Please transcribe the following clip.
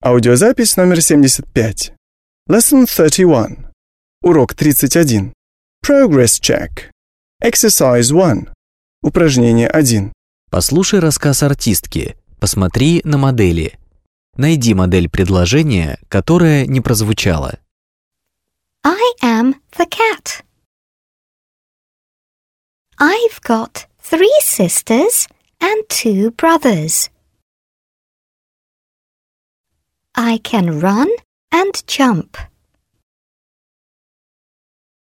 Аудиозапись номер 75. Lesson 31. Урок 31. Progress check. Exercise 1. Упражнение 1. Послушай рассказ артистки. Посмотри на модели. Найди модель предложения, которая не прозвучала. I am the cat. I've got 3 sisters and 2 brothers. I can run and jump.